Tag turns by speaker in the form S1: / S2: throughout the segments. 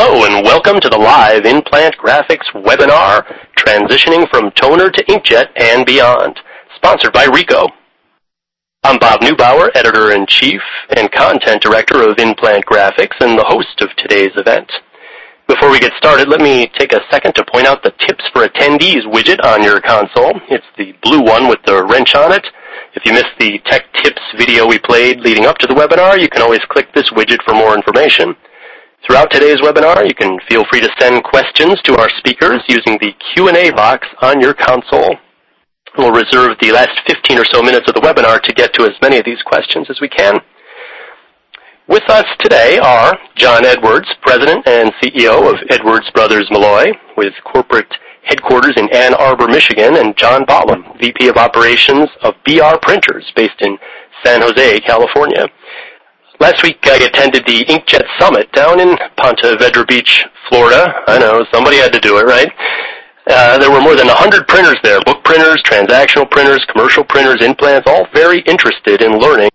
S1: Hello and welcome to the live In-Plant Graphics webinar, Transitioning from Toner to Inkjet and Beyond, sponsored by Ricoh. I'm Bob Neubauer, Editor-in-Chief and Content Director of In-Plant Graphics and the host of today's event. Before we get started, let me take a second to point out the Tips for Attendees widget on your console. It's the blue one with the wrench on it. If you missed the Tech Tips video we played leading up to the webinar, you can always click this widget for more information. Throughout today's webinar, you can feel free to send questions to our speakers using the Q&A box on your console. We'll reserve the last 15 or so minutes of the webinar to get to as many of these questions as we can. With us today are John Edwards, President and CEO of Edwards Brothers Malloy, with corporate headquarters in Ann Arbor, Michigan, and John Botlem, VP of Operations of BR Printers, based in San Jose, California. Last week, I attended the Inkjet Summit down in Ponte Vedra Beach, Florida. I know, somebody had to do it, right? There were more than 100 printers there, book printers, transactional printers, commercial printers, implants, all very interested in learning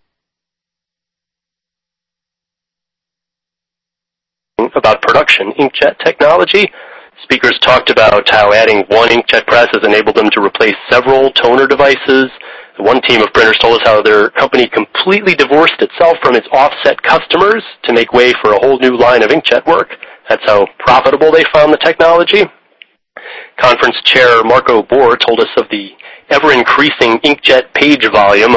S1: about production inkjet technology. Speakers talked about how adding one inkjet press has enabled them to replace several toner devices. One team of printers told us how their company completely divorced itself from its offset customers to make way for a whole new line of inkjet work. That's how profitable they found the technology. Conference Chair Marco Bohr told us of the ever-increasing inkjet page volume,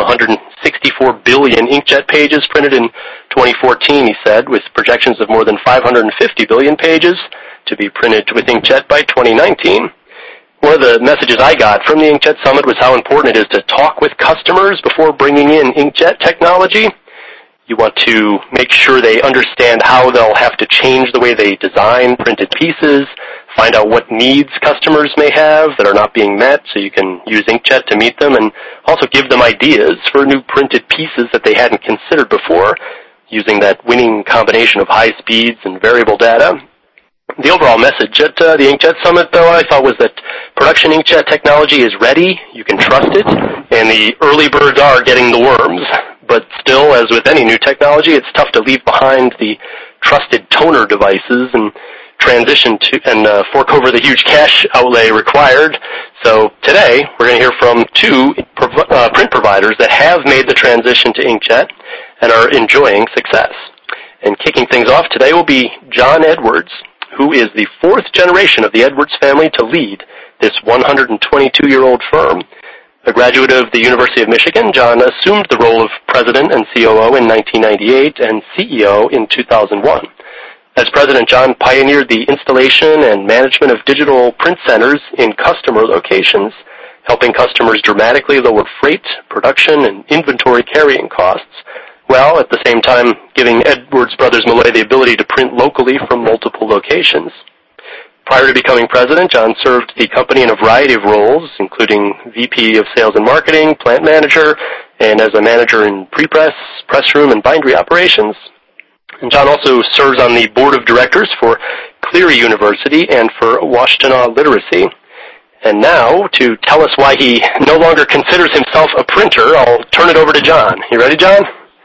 S1: 164 billion inkjet pages printed in 2014, he said, with projections of more than 550 billion pages to be printed with inkjet by 2019. One of the messages I got from the Inkjet Summit was how important it is to talk with customers before bringing in inkjet technology. You want to make sure they understand how they'll have to change the way they design printed pieces, find out what needs customers may have that are not being met so you can use inkjet to meet them, and also give them ideas for new printed pieces that they hadn't considered before, using that winning combination of high speeds and variable data. The overall message at the Inkjet Summit, though, I thought was that production inkjet technology is ready, you can trust it, and the early birds are getting the worms. But still, as with any new technology, it's tough to leave behind the trusted toner devices and transition to and fork over the huge cash outlay required. So today, we're going to hear from two print providers that have made the transition to inkjet and are enjoying success. And kicking things off today will be John Edwards, who is the fourth generation of the Edwards family to lead this 122-year-old firm. A graduate of the University of Michigan, John assumed the role of president and COO in 1998 and CEO in 2001. As president, John pioneered the installation and management of digital print centers in customer locations, helping customers dramatically lower freight, production, and inventory carrying costs, while at the same time giving Edwards Brothers Malloy the ability to print locally from multiple locations. Prior to becoming president, John served the company in a variety of roles, including VP of Sales and Marketing, Plant Manager, and as a manager in pre-press, press room, and bindery operations. And John also serves on the board of directors for Cleary University and for Washtenaw Literacy. And now, to tell us why he no longer considers himself a printer, I'll turn it over to John. You ready, John?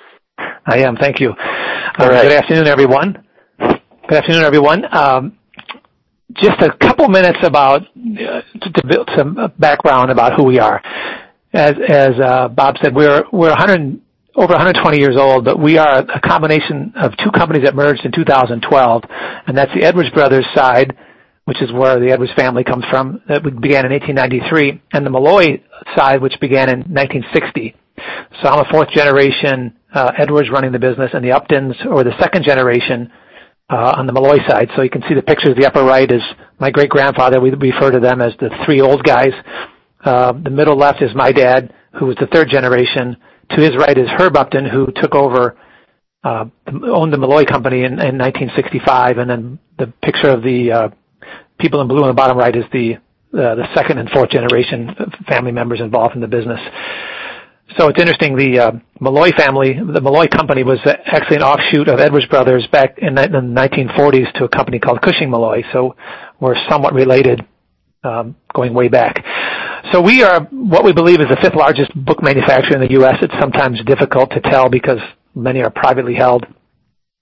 S2: I am, thank you.
S1: All right.
S2: Good afternoon, everyone. Good afternoon, everyone. Just a couple minutes about to build some background about who we are. As Bob said, we're over 120 years old, but we are a combination of two companies that merged in 2012, and that's the Edwards Brothers side, which is where the Edwards family comes from, that began in 1893, and the Malloy side, which began in 1960. So I'm a fourth generation Edwards running the business, and the Uptons, or the second generation, on the Malloy side. So you can see the pictures. The upper right is my great-grandfather. We refer to them as the three old guys. The middle left is my dad, who was the third generation. To his right is Herb Upton, who took over, owned the Malloy company in 1965. And then the picture of the people in blue on the bottom right is the second and fourth generation family members involved in the business. So it's interesting, the Malloy family, the Malloy company was actually an offshoot of Edwards Brothers back in the 1940s to a company called Cushing Malloy. So we're somewhat related, going way back. So we are what we believe is the fifth largest book manufacturer in the U.S. It's sometimes difficult to tell because many are privately held.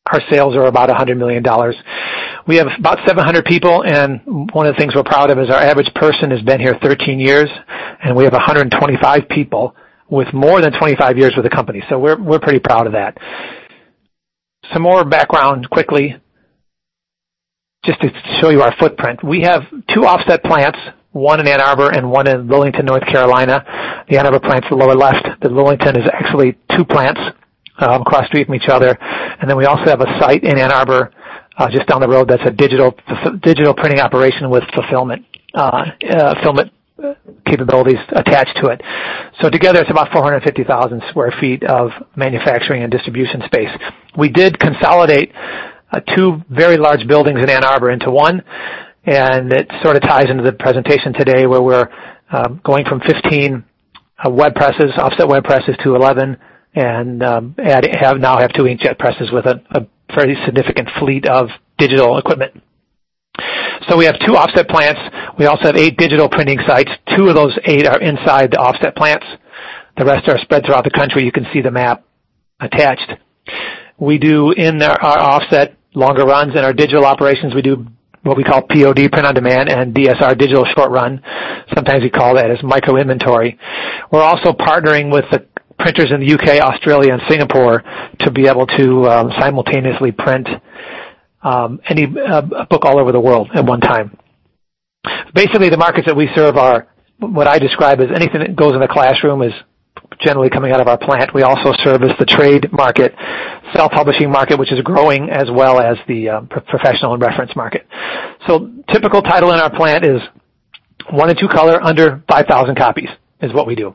S2: our sales are about $100 million. We have about 700 people, and one of the things we're proud of is our average person has been here 13 years, and we have 125 people with more than 25 years with the company. So we're pretty proud of that. Some more background quickly, just to show you our footprint. We have 2 offset plants, one in Ann Arbor and one in Lillington, North Carolina. The Ann Arbor plant's the lower left. The Lillington is actually 2 plants across the street from each other. And then we also have a site in Ann Arbor just down the road that's a digital printing operation with fulfillment capabilities attached to it. So together it's about 450,000 square feet of manufacturing and distribution space. We did consolidate 2 very large buildings in Ann Arbor into one, and it sort of ties into the presentation today where we're going from 15 web presses, offset web presses, to 11, and now have 2 inkjet presses with a very significant fleet of digital equipment. So we have 2 offset plants. We also have 8 digital printing sites. 2 of those 8 are inside the offset plants. The rest are spread throughout the country. You can see the map attached. We do in our offset longer runs. In our digital operations, we do what we call POD, print on demand, and DSR, digital short run. Sometimes we call that as micro inventory. We're also partnering with the printers in the UK, Australia, and Singapore to be able to simultaneously print any book all over the world at one time. Basically, the markets that we serve are what I describe as anything that goes in the classroom is generally coming out of our plant. We also service the trade market, self-publishing market, which is growing, as well as the professional and reference market. So typical title in our plant is 1 and 2 color under 5,000 copies is what we do.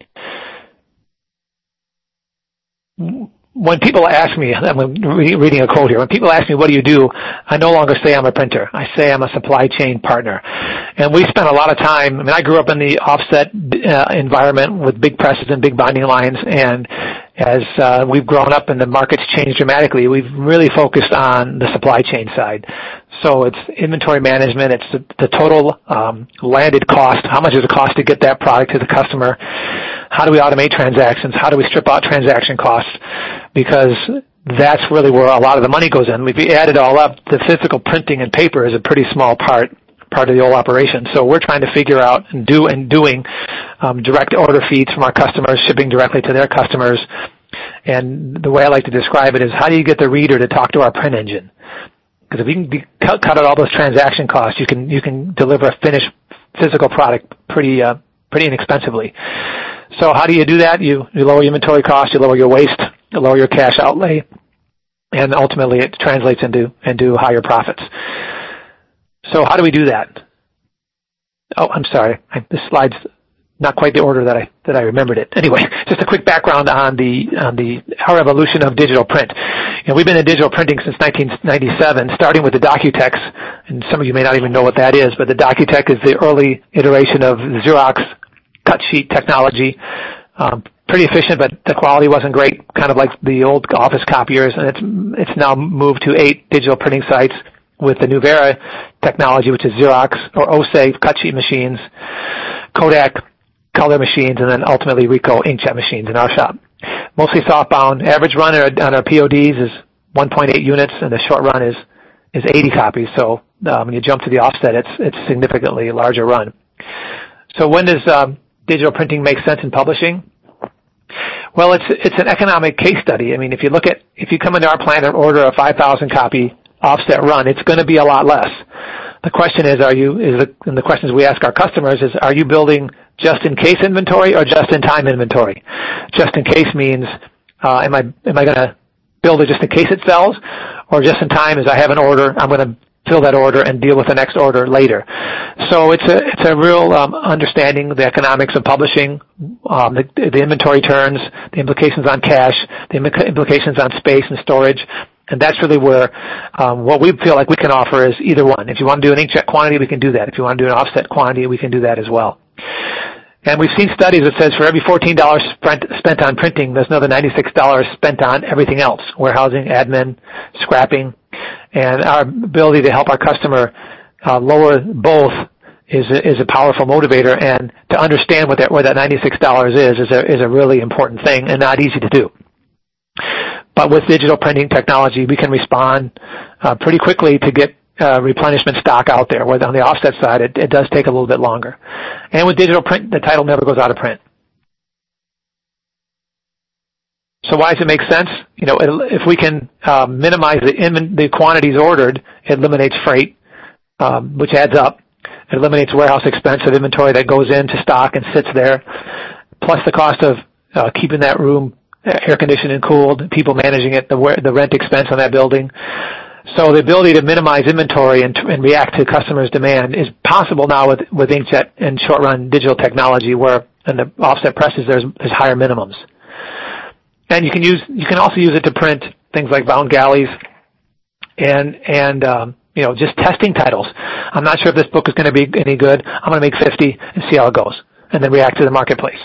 S2: When people ask me, I'm reading a quote here, when people ask me, what do you do? I no longer say I'm a printer. I say I'm a supply chain partner. And we spent a lot of time, I grew up in the offset environment with big presses and big binding lines, and as we've grown up and the market's changed dramatically, we've really focused on the supply chain side. So it's inventory management, it's the total landed cost, how much does it cost to get that product to the customer, how do we automate transactions, how do we strip out transaction costs, because that's really where a lot of the money goes in. If you add it all up, the physical printing and paper is a pretty small part of the whole operation. So we're trying to figure out and doing direct order feeds from our customers, shipping directly to their customers. And the way I like to describe it is, how do you get the reader to talk to our print engine? Because if you can cut out all those transaction costs, you can deliver a finished physical product pretty inexpensively. So how do you do that? You lower your inventory costs, you lower your waste, you lower your cash outlay, and ultimately it translates into higher profits. So how do we do that? Oh, I'm sorry. This slide's not quite the order that I remembered it. Anyway, just a quick background on our evolution of digital print. We've been in digital printing since 1997, starting with the Docutech, and some of you may not even know what that is, but the Docutech is the early iteration of Xerox cut sheet technology. Pretty efficient, but the quality wasn't great, kind of like the old office copiers, and it's now moved to 8 digital printing sites with the Nuvera technology, which is Xerox or OSE cut sheet machines, Kodak color machines, and then ultimately Ricoh inkjet machines in our shop. Mostly softbound. Average run on our PODs is 1.8 units, and the short run is 80 copies. So when you jump to the offset, it's significantly larger run. So when does digital printing make sense in publishing? Well, it's an economic case study. If you come into our plant and order a 5,000 copy offset run, it's going to be a lot less. The question is, and the questions we ask our customers is, are you building just-in-case inventory or just-in-time inventory? Just-in-case means, am I going to build it just in case it sells, or just-in-time is I have an order, I'm going to fill that order and deal with the next order later. So it's a real understanding of the economics of publishing, the inventory turns, the implications on cash, the implications on space and storage. And that's really where what we feel like we can offer is either one. If you want to do an inkjet quantity, we can do that. If you want to do an offset quantity, we can do that as well. And we've seen studies that says for every $14 spent on printing, there's another $96 spent on everything else, warehousing, admin, scrapping. And our ability to help our customer lower both is a powerful motivator, and to understand where that $96 is a really important thing and not easy to do. But with digital printing technology, we can respond pretty quickly to get replenishment stock out there, where on the offset side, it does take a little bit longer. And with digital print, the title never goes out of print. So why does it make sense? If we can minimize the quantities ordered, it eliminates freight, which adds up. It eliminates warehouse expense of inventory that goes into stock and sits there, plus the cost of keeping that room air conditioned and cooled, people managing it, the rent expense on that building. So the ability to minimize inventory and react to customers' demand is possible now with inkjet and short-run digital technology, where in the offset presses there's higher minimums. And you can also use it to print things like bound galleys and just testing titles. I'm not sure if this book is going to be any good. I'm going to make 50 and see how it goes, and then react to the marketplace.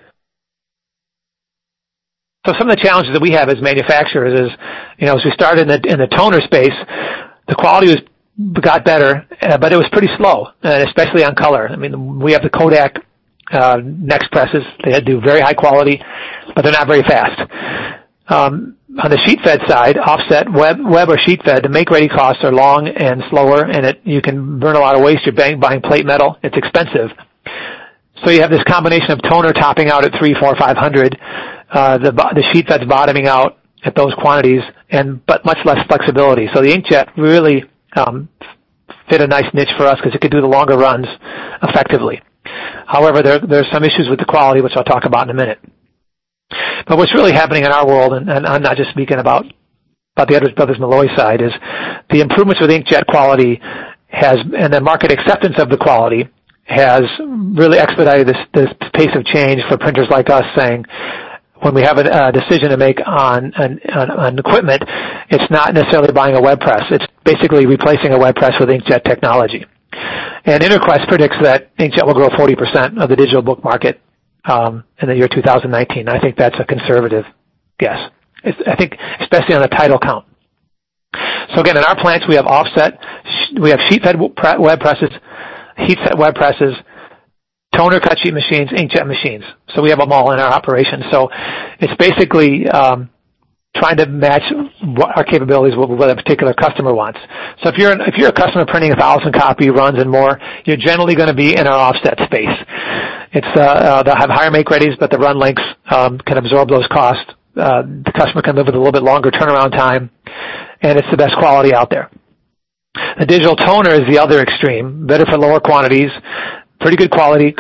S2: So some of the challenges that we have as manufacturers is, as we started in the toner space, the quality got better, but it was pretty slow, especially on color. I mean, we have the Kodak Next presses. They do very high quality, but they're not very fast. On the sheet fed side, offset, web or sheet fed, the make-ready costs are long and slower, and you can burn a lot of waste. You're buying plate metal. It's expensive. So you have this combination of toner topping out at 300, 400, 500, the sheet fed's bottoming out at those quantities, but much less flexibility. So the inkjet really fit a nice niche for us because it could do the longer runs effectively. However, there's some issues with the quality, which I'll talk about in a minute. But what's really happening in our world, and I'm not just speaking about the Edwards Brothers Malloy side, is the improvements with inkjet quality and the market acceptance of the quality has really expedited this pace of change for printers like us, saying when we have a decision to make on equipment, it's not necessarily buying a web press. It's basically replacing a web press with inkjet technology. And Interquest predicts that inkjet will grow 40% of the digital book market in the year 2019. I think that's a conservative guess. I think especially on the title count. So again, in our plants we have offset, we have sheet-fed web presses, heat-set web presses, toner cut sheet machines, inkjet machines. So we have them all in our operation. So it's basically trying to match what our capabilities with what a particular customer wants. So if you're a customer printing 1,000 copy runs and more, you're generally going to be in our offset space. They'll have higher make readies, but the run lengths can absorb those costs. The customer can live with a little bit longer turnaround time, and it's the best quality out there. The digital toner is the other extreme, better for lower quantities, pretty good quality,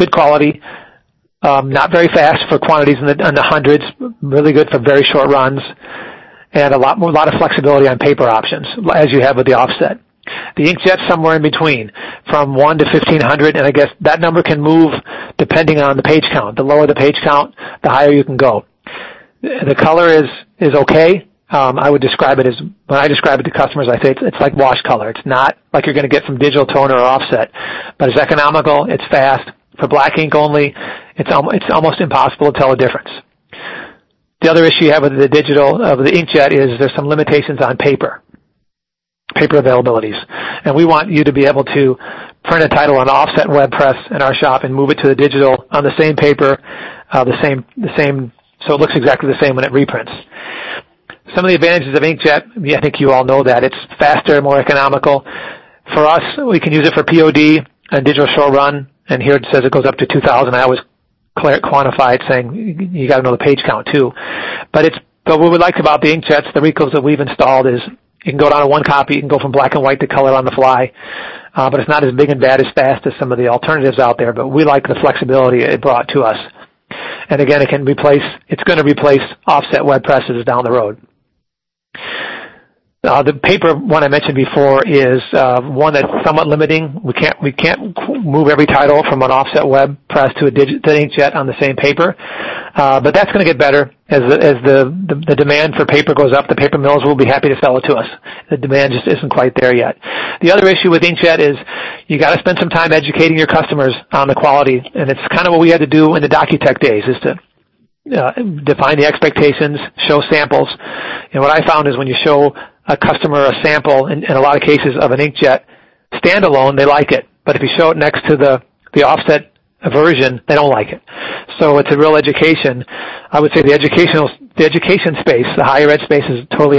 S2: not very fast for quantities in the hundreds, really good for very short runs, and a lot of flexibility on paper options, as you have with the offset. The inkjet's somewhere in between, from 1 to 1,500, and I guess that number can move depending on the page count. The lower the page count, the higher you can go. The color is okay. I would describe it as, when I describe it to customers, I say it's like wash color. It's not like you're going to get from digital toner or offset, but it's economical, it's fast. For black ink only, it's almost impossible to tell a difference. The other issue you have with the inkjet is there's some limitations on paper availabilities. And we want you to be able to print a title on an offset web press in our shop and move it to the digital on the same paper, the same, so it looks exactly the same when it reprints. Some of the advantages of inkjet, I think you all know that. It's faster, more economical. For us, we can use it for POD and digital short run, and here it says it goes up to 2,000. I always quantify it, saying you got to know the page count too. But what we like about the inkjets, the Ricos that we've installed, is you can go down to one copy, you can go from black and white to color on the fly, but it's not as big and bad as fast as some of the alternatives out there. But we like the flexibility it brought to us. And again, it's going to replace offset web presses down the road. The paper one I mentioned before is one that's somewhat limiting. We can't move every title from an offset web press to an inkjet on the same paper, but that's going to get better as the demand for paper goes up. The paper mills will be happy to sell it to us. The demand just isn't quite there yet. The other issue with inkjet is you got to spend some time educating your customers on the quality, and it's kind of what we had to do in the Docutech days, is to define the expectations, show samples. And what I found is when you show a customer a sample, in a lot of cases, of an inkjet standalone, they like it. But if you show it next to the offset version, they don't like it. So it's a real education. I would say the education space, the higher ed space, is totally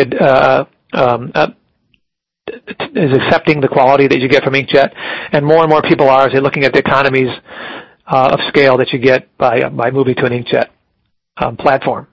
S2: is accepting the quality that you get from inkjet, and more people are, as they're looking at the economies of scale that you get by moving to an inkjet platform.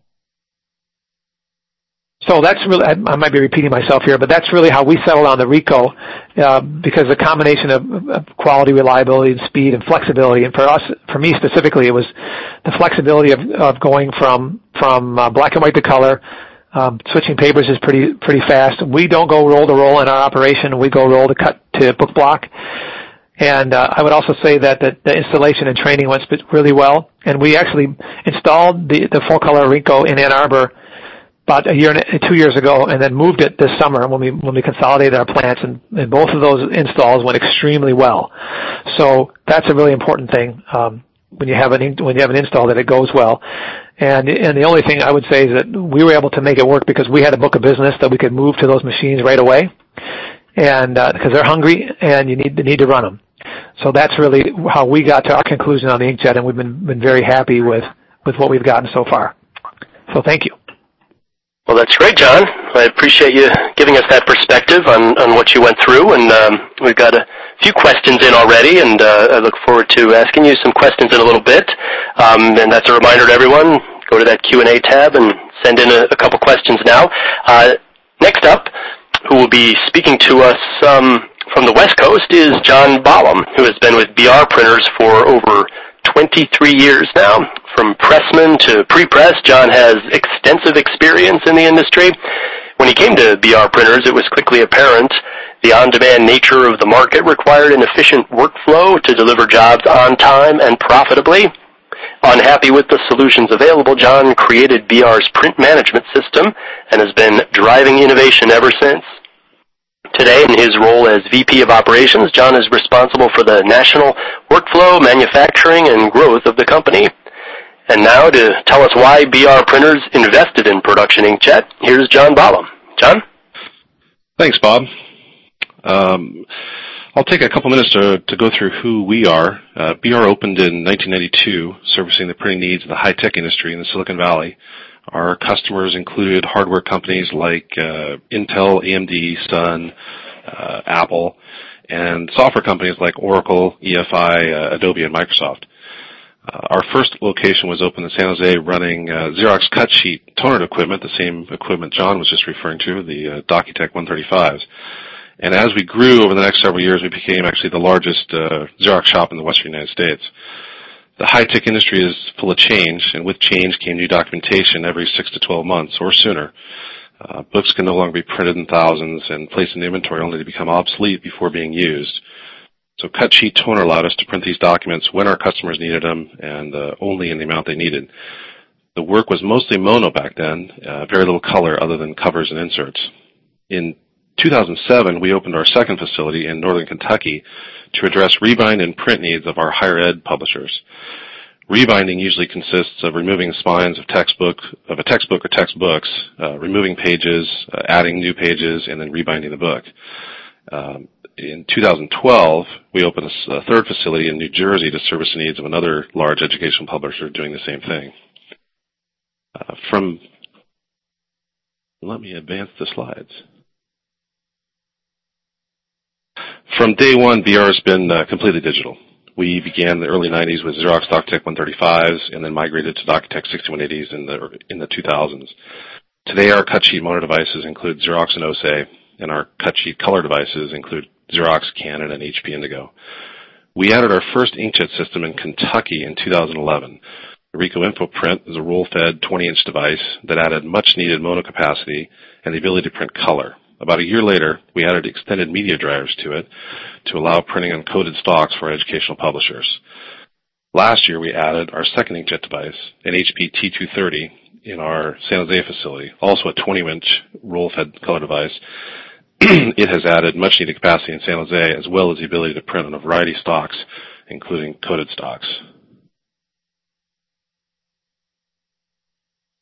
S2: So that's really, I might be repeating myself here, but that's really how we settled on the Ricoh, because the combination of quality, reliability, and speed and flexibility, and for me specifically, it was the flexibility of going from black and white to color. Switching papers is pretty fast. We don't go roll to roll in our operation. We go roll to cut to book block. And I would also say that the installation and training went really well. And we actually installed the full color Ricoh in Ann Arbor about 2 years ago, and then moved it this summer when we consolidated our plants, and both of those installs went extremely well. So that's a really important thing when you have an install, that it goes well. And the only thing I would say is that we were able to make it work because we had a book of business that we could move to those machines right away, and because they're hungry and you need to run them. So that's really how we got to our conclusion on the inkjet, and we've been very happy with what we've gotten so far. So thank you.
S1: Well, that's great, John. I appreciate you giving us that perspective on what you went through, and we've got a few questions in already, and I look forward to asking you some questions in a little bit. And that's a reminder to everyone, go to that Q&A tab and send in a couple questions now. Next up, who will be speaking to us from the West Coast is John Bollum, who has been with BR Printers for over 23 years now. From pressman to pre-press, John has extensive experience in the industry. When he came to BR Printers, it was quickly apparent the on-demand nature of the market required an efficient workflow to deliver jobs on time and profitably. Unhappy with the solutions available, John created BR's print management system and has been driving innovation ever since. Today, in his role as VP of Operations, John is responsible for the national workflow, manufacturing, and growth of the company. And now, to tell us why BR Printers invested in Production Inkjet, here's John Bollum. John?
S3: Thanks, Bob. I'll take a couple minutes to go through who we are. BR opened in 1992, servicing the printing needs of the high-tech industry in the Silicon Valley. Our customers included hardware companies like Intel, AMD, Sun, Apple, and software companies like Oracle, EFI, Adobe, and Microsoft. Our first location was open in San Jose, running Xerox cut sheet toner equipment, the same equipment John was just referring to, the Docutech 135s. And as we grew over the next several years, we became actually the largest Xerox shop in the Western United States. The high-tech industry is full of change, and with change came new documentation every 6 to 12 months or sooner. Books can no longer be printed in thousands and placed in inventory only to become obsolete before being used. So cut sheet toner allowed us to print these documents when our customers needed them and only in the amount they needed. The work was mostly mono back then, very little color other than covers and inserts. In 2007, we opened our second facility in northern Kentucky to address rebind and print needs of our higher ed publishers. Rebinding usually consists of removing spines of a textbook or textbooks, removing pages, adding new pages, and then rebinding the book. In 2012, we opened a third facility in New Jersey to service the needs of another large educational publisher doing the same thing. Let me advance the slides. From day one, BR has been completely digital. We began in the early 90s with Xerox Docutech 135s and then migrated to Docutech 6180s in the 2000s. Today, our cut sheet motor devices include Xerox and OSE, and our cut sheet color devices include Xerox, Canon, and HP Indigo. We added our first inkjet system in Kentucky in 2011. The Ricoh InfoPrint is a roll-fed 20-inch device that added much-needed mono capacity and the ability to print color. About a year later, we added extended media dryers to it to allow printing on coated stocks for educational publishers. Last year, we added our second inkjet device, an HP T230, in our San Jose facility, also a 20-inch roll-fed color device. It has added much-needed capacity in San Jose, as well as the ability to print on a variety of stocks, including coated stocks.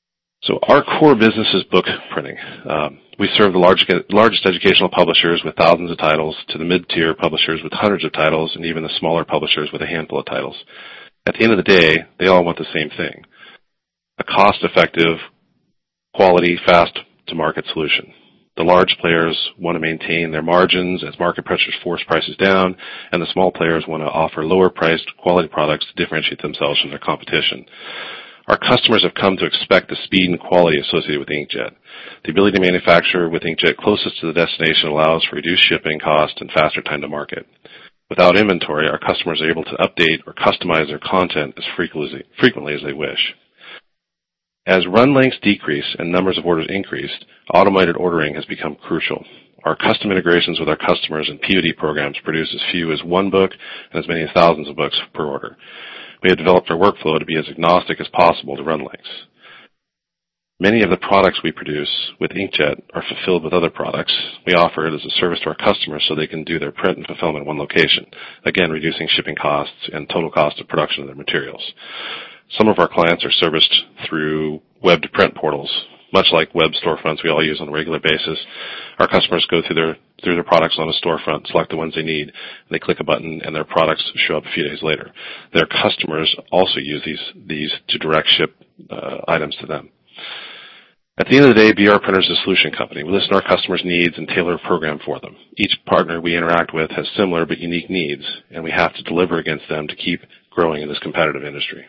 S3: So our core business is book printing. We serve the largest educational publishers with thousands of titles to the mid-tier publishers with hundreds of titles and even the smaller publishers with a handful of titles. At the end of the day, they all want the same thing: a cost-effective, quality, fast-to-market solution. The large players want to maintain their margins as market pressures force prices down, and the small players want to offer lower-priced, quality products to differentiate themselves from their competition. Our customers have come to expect the speed and quality associated with inkjet. The ability to manufacture with inkjet closest to the destination allows for reduced shipping cost and faster time to market. Without inventory, our customers are able to update or customize their content as frequently as they wish. As run lengths decrease and numbers of orders increase, automated ordering has become crucial. Our custom integrations with our customers and POD programs produce as few as one book and as many as thousands of books per order. We have developed our workflow to be as agnostic as possible to run lengths. Many of the products we produce with inkjet are fulfilled with other products. We offer it as a service to our customers so they can do their print and fulfillment in one location, again reducing shipping costs and total cost of production of their materials. Some of our clients are serviced through web-to-print portals. Much like web storefronts we all use on a regular basis, our customers go through their products on a storefront, select the ones they need, and they click a button, and their products show up a few days later. Their customers also use these to direct ship items to them. At the end of the day, BR Printer is a solution company. We listen to our customers' needs and tailor a program for them. Each partner we interact with has similar but unique needs, and we have to deliver against them to keep growing in this competitive industry.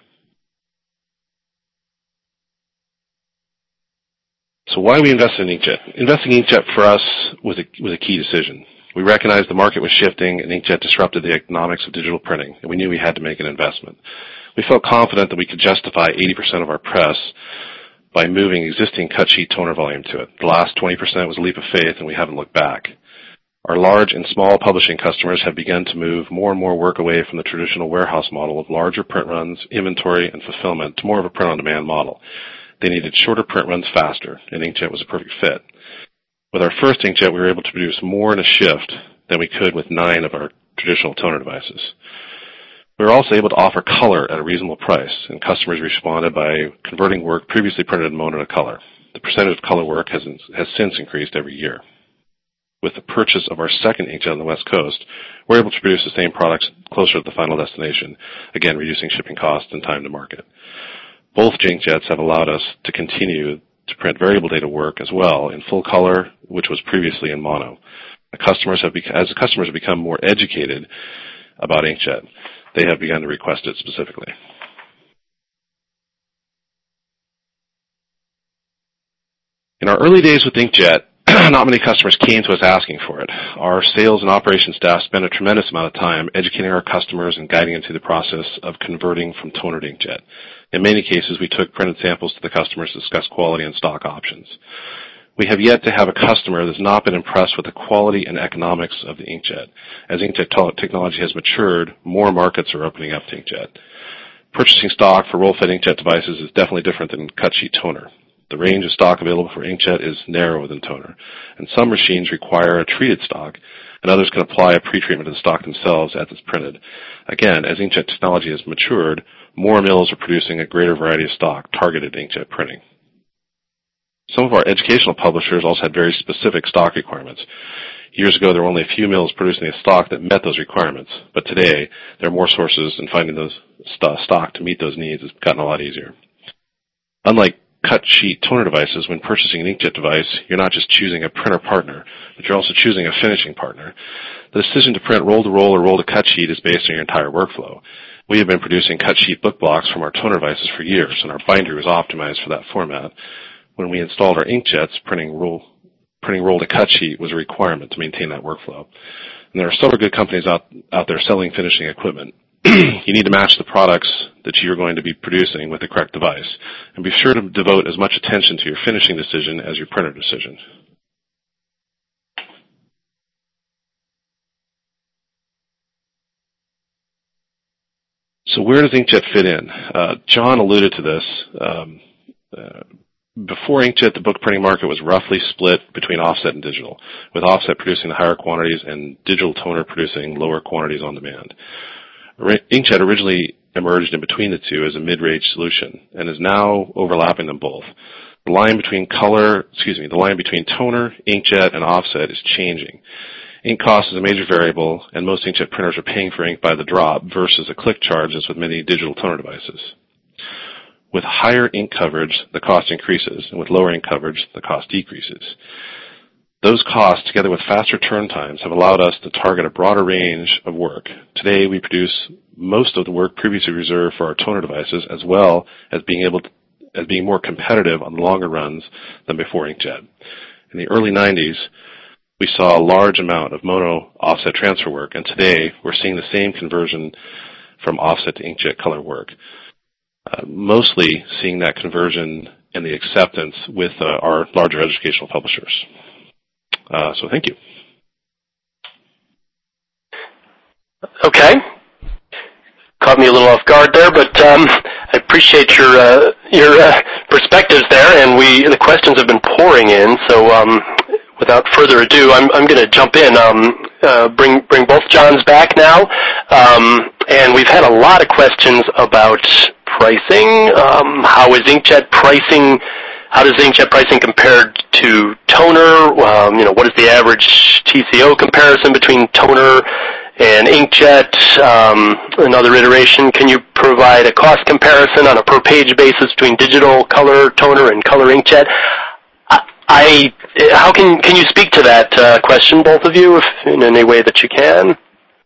S3: So why we invested in inkjet? Investing in inkjet for us was a key decision. We recognized the market was shifting and inkjet disrupted the economics of digital printing, and we knew we had to make an investment. We felt confident that we could justify 80% of our press by moving existing cut sheet toner volume to it. The last 20% was a leap of faith, and we haven't looked back. Our large and small publishing customers have begun to move more and more work away from the traditional warehouse model of larger print runs, inventory, and fulfillment to more of a print-on-demand model. They needed shorter print runs faster, and inkjet was a perfect fit. With our first inkjet, we were able to produce more in a shift than we could with 9 of our traditional toner devices. We were also able to offer color at a reasonable price, and customers responded by converting work previously printed in mono to color. The percentage of color work has since increased every year. With the purchase of our second inkjet on the West Coast, we're able to produce the same products closer to the final destination, again reducing shipping costs and time to market. Both inkjets have allowed us to continue to print variable data work as well in full color, which was previously in mono. As the customers have become more educated about inkjet, they have begun to request it specifically. In our early days with inkjet, not many customers came to us asking for it. Our sales and operations staff spent a tremendous amount of time educating our customers and guiding them through the process of converting from toner to inkjet. In many cases, we took printed samples to the customers to discuss quality and stock options. We have yet to have a customer that has not been impressed with the quality and economics of the inkjet. As inkjet technology has matured, more markets are opening up to inkjet. Purchasing stock for roll-fed inkjet devices is definitely different than cut sheet toner. The range of stock available for inkjet is narrower than toner, and some machines require a treated stock, and others can apply a pretreatment to the stock themselves as it's printed. Again, as inkjet technology has matured, more mills are producing a greater variety of stock targeted at inkjet printing. Some of our educational publishers also had very specific stock requirements. Years ago, there were only a few mills producing a stock that met those requirements, but today, there are more sources, and finding those stock to meet those needs has gotten a lot easier. Unlike cut sheet toner devices, when purchasing an inkjet device, you're not just choosing a printer partner, but you're also choosing a finishing partner. The decision to print roll-to-roll or roll-to-cut sheet is based on your entire workflow. We have been producing cut sheet book blocks from our toner devices for years, and our binder is optimized for that format. When we installed our inkjets, printing roll-to-cut sheet was a requirement to maintain that workflow. And there are several good companies out there selling finishing equipment. You need to match the products that you're going to be producing with the correct device, and be sure to devote as much attention to your finishing decision as your printer decision. So where does inkjet fit in? John alluded to this. Before inkjet, the book printing market was roughly split between offset and digital, with offset producing the higher quantities and digital toner producing lower quantities on demand. Inkjet originally emerged in between the two as a mid-range solution and is now overlapping them both. the line between toner, inkjet, and offset is changing. Ink cost is a major variable, and most inkjet printers are paying for ink by the drop versus a click charge as with many digital toner devices. With higher ink coverage, the cost increases, and with lower ink coverage, the cost decreases. Those costs, together with faster turn times, have allowed us to target a broader range of work. Today, we produce most of the work previously reserved for our toner devices, as well as being more competitive on longer runs than before inkjet. In the early 90s, we saw a large amount of mono offset transfer work, and today we're seeing the same conversion from offset to inkjet color work. Mostly seeing that conversion and the acceptance with our larger educational publishers. So thank you.
S1: Okay. Caught me a little off guard there, but I appreciate your perspectives there, and the questions have been pouring in. So without further ado, I'm going to jump in. Bring both Johns back now, and we've had a lot of questions about pricing. How does inkjet pricing compared to toner? What is the average TCO comparison between toner and inkjet? Another iteration, can you provide a cost comparison on a per-page basis between digital color toner and color inkjet? How can you speak to that question, both of you, if in any way that you can?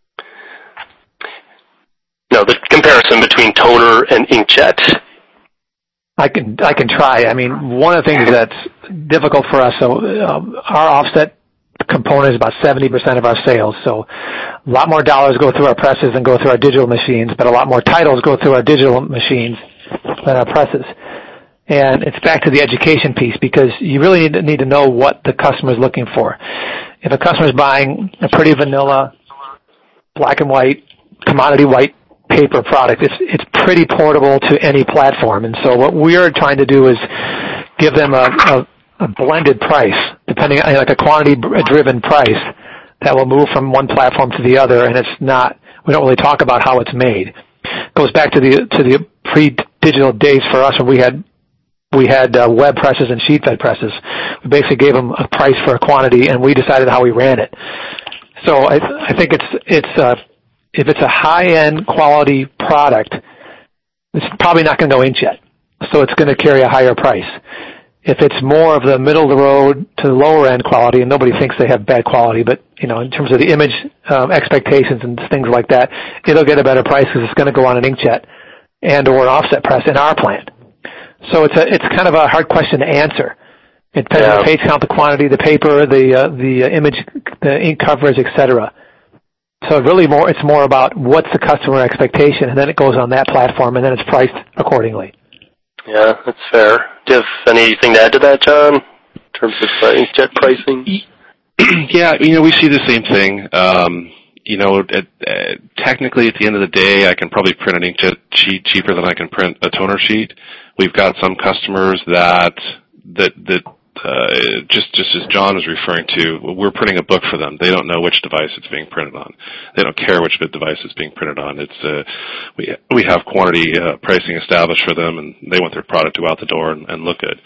S1: No, the comparison between toner and inkjet.
S2: I can try. I mean, one of the things that's difficult for us, our offset component is about 70% of our sales. So a lot more dollars go through our presses than go through our digital machines, but a lot more titles go through our digital machines than our presses. And it's back to the education piece, because you really need to know what the customer is looking for. If a customer is buying a pretty vanilla, black and white, commodity white paper product, it's pretty portable to any platform. And so what we're trying to do is give them a blended price, depending on like a quantity-driven price that will move from one platform to the other. And we don't really talk about how it's made. It goes back to the pre-digital days for us when we had web presses and sheet fed presses. We basically gave them a price for a quantity, and we decided how we ran it. So I think if it's a high-end quality product, it's probably not going to go inkjet. So it's going to carry a higher price. If it's more of the middle of the road to the lower end quality, and nobody thinks they have bad quality, but in terms of the image expectations and things like that, it'll get a better price because it's going to go on an inkjet and or an offset press in our plant. So it's kind of a hard question to answer. It depends on the page count, the quantity, the paper, the image, the ink coverage, etc. So it's more about what's the customer expectation, and then it goes on that platform, and then it's priced accordingly. Yeah,
S1: that's fair. Do you have anything to add to that, John, in terms of inkjet pricing?
S3: Yeah, we see the same thing. Technically, at the end of the day, I can probably print an inkjet sheet cheaper than I can print a toner sheet. We've got some customers that just as John was referring to, we're printing a book for them. They don't know which device it's being printed on. They don't care which device it's being printed on. We have quantity pricing established for them, and they want their product to go out the door and look good.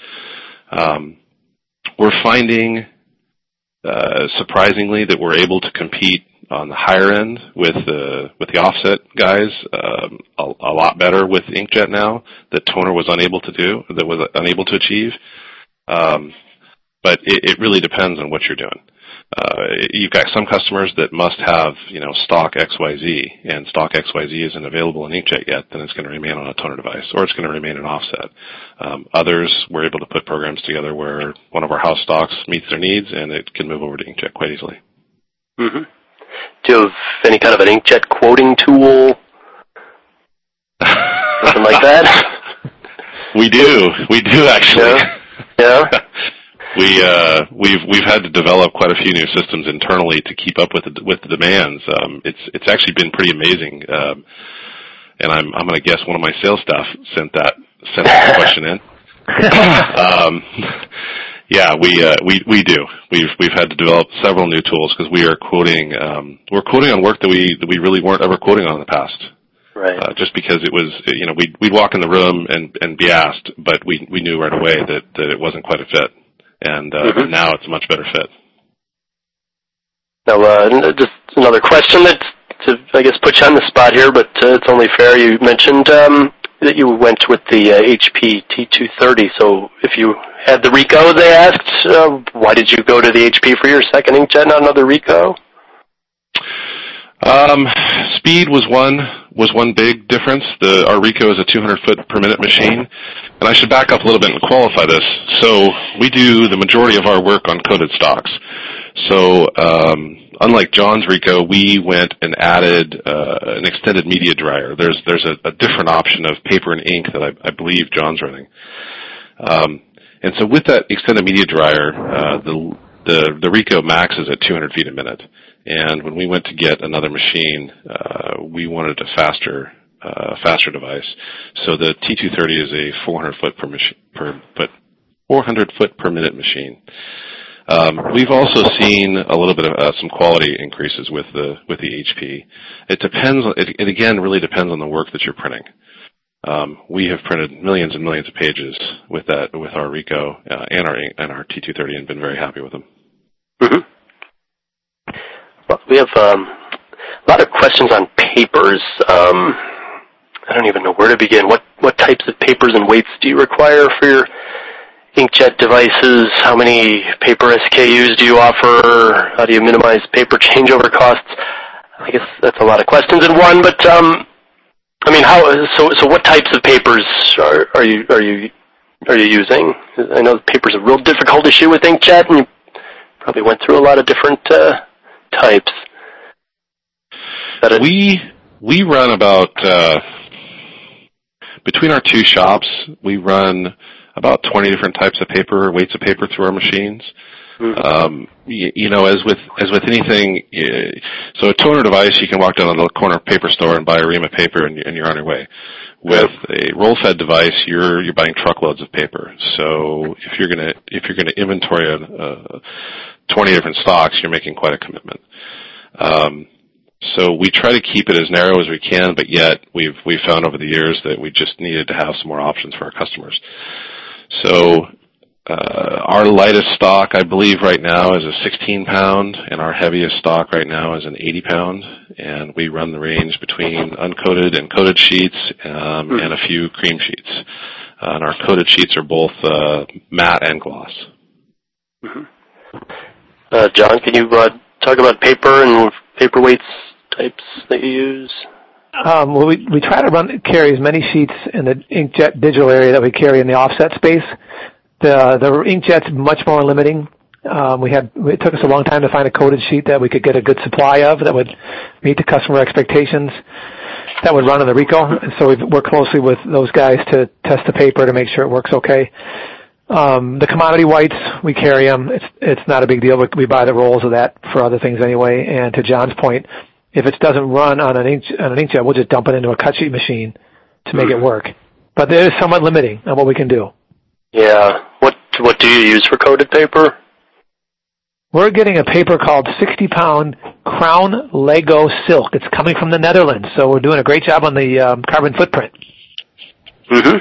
S3: We're finding, surprisingly, that we're able to compete on the higher end with the offset guys a lot better with inkjet now that toner was unable to achieve. But it really depends on what you're doing. You've got some customers that must have, stock XYZ, and stock XYZ isn't available in inkjet yet, then it's going to remain on a toner device, or it's going to remain in offset. Others, we're able to put programs together where one of our house stocks meets their needs, and it can move over to inkjet quite easily.
S1: Mm-hmm. Do you have any kind of an inkjet quoting tool? Something like that?
S3: We do actually.
S1: Yeah.
S3: We've had to develop quite a few new systems internally to keep up with the demands. It's actually been pretty amazing. And I'm going to guess one of my sales staff sent that question in. Yeah, we do. We've had to develop several new tools because we are quoting. We're quoting on work that we really weren't ever quoting on in the past.
S1: Right.
S3: Just because it was, we'd walk in the room and be asked, but we knew right away that it wasn't quite a fit. And now it's a much better fit.
S1: Now, just another question that, I guess, put you on the spot here, but it's only fair. You mentioned that you went with the HP T230. So if you had the Ricoh, they asked, why did you go to the HP for your second inkjet, not another Ricoh?
S3: Speed was one big difference. Our Ricoh is a 200 foot per minute machine, and I should back up a little bit and qualify this. So we do the majority of our work on coated stocks. So unlike John's Ricoh, we went and added an extended media dryer. There's a different option of paper and ink that I believe John's running. And so with that extended media dryer, the Ricoh Max is at 200 feet a minute. And when we went to get another machine, we wanted a faster device. So the T230 is a 400 foot per minute machine. We've also seen a little bit of some quality increases with the HP. It depends. It again really depends on the work that you're printing. We have printed millions and millions of pages with our Ricoh and our T230 and been very happy with them.
S1: Mm-hmm. Well, we have a lot of questions on papers. I don't even know where to begin. What types of papers and weights do you require for your inkjet devices? How many paper SKUs do you offer? How do you minimize paper changeover costs? I guess that's a lot of questions in one, but so what types of papers are you using? I know paper's a real difficult issue with inkjet, and you probably went through a lot of different types.
S3: We run about between our two shops, we run about 20 different types of paper, weights of paper through our machines. Mm-hmm. As with anything, so a toner device, you can walk down to the corner paper store and buy a ream of paper, and you're on your way. With a roll-fed device, you're buying truckloads of paper. So if you're gonna inventory 20 different stocks, you're making quite a commitment. So we try to keep it as narrow as we can, but yet we've found over the years that we just needed to have some more options for our customers. So our lightest stock, I believe, right now is a 16-pound, and our heaviest stock right now is an 80-pound. And we run the range between uncoated and coated sheets, and a few cream sheets. And our coated sheets are both matte and gloss.
S1: Mm-hmm. John, can you talk about paper and paperweights types that you use?
S2: Well, we try to carry as many sheets in the inkjet digital area that we carry in the offset space. The inkjet's much more limiting. It took us a long time to find a coated sheet that we could get a good supply of that would meet the customer expectations that would run on the Ricoh. And so we work closely with those guys to test the paper to make sure it works okay. The commodity whites, we carry them. It's not a big deal. We buy the rolls of that for other things anyway. And to John's point, if it doesn't run on an inkjet, we'll just dump it into a cut sheet machine to make it work. But it is somewhat limiting on what we can do.
S1: Yeah. What do you use for coated paper?
S2: We're getting a paper called 60-pound Crown Lego Silk. It's coming from the Netherlands, so we're doing a great job on the carbon footprint.
S1: Mm-hmm.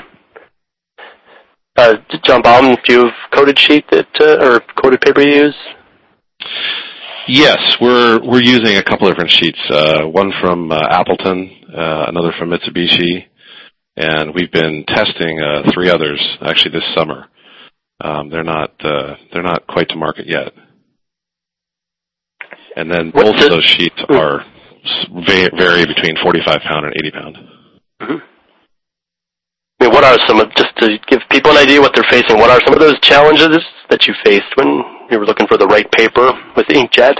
S1: John Baum, do you have coated sheet or coated paper you use?
S3: Yes, we're using a couple of different sheets. One from Appleton, another from Mitsubishi, and we've been testing 3 others actually this summer. They're not quite to market yet. And then both of those sheets are vary between 45-pound and 80-pound.
S1: Mm-hmm. I mean, what are just to give people an idea what they're facing, what are some of those challenges that you faced when you were looking for the right paper with inkjet?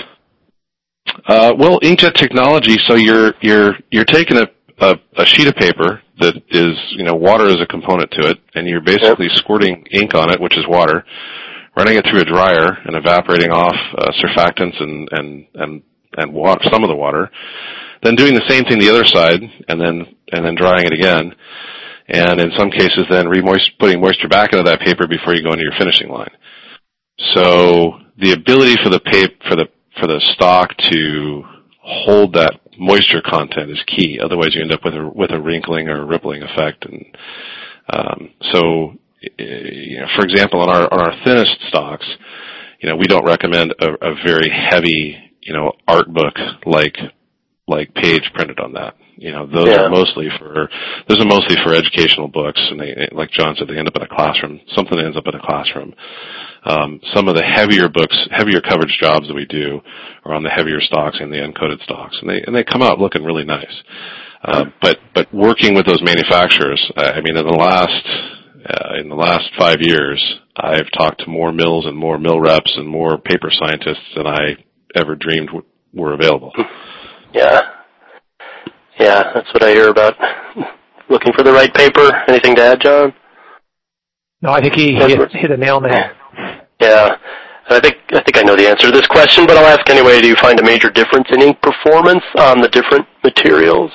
S3: Well, inkjet technology, so you're taking a sheet of paper that is, water is a component to it, and you're basically squirting ink on it, which is water, running it through a dryer and evaporating off surfactants and water, some of the water, then doing the same thing the other side, and then drying it again, and in some cases then putting moisture back into that paper before you go into your finishing line. So the ability for the stock to hold that moisture content is key. Otherwise, you end up with a wrinkling or a rippling effect. And so, for example, on our thinnest stocks, we don't recommend a very heavy, art book like Page printed on that. Those are mostly for educational books, and they, like John said, they end up in a classroom. Something ends up in a classroom. Some of the heavier books, heavier coverage jobs that we do are on the heavier stocks and the uncoated stocks, and they come out looking really nice. But working with those manufacturers, in the last 5 years, I've talked to more mills and more mill reps and more paper scientists than I ever dreamed were available.
S1: Yeah, that's what I hear about. Looking for the right paper. Anything to add, John?
S2: No, I think he hit a nail on the head.
S1: Yeah, I think I know the answer to this question, but I'll ask anyway. Do you find a major difference in ink performance on the different materials?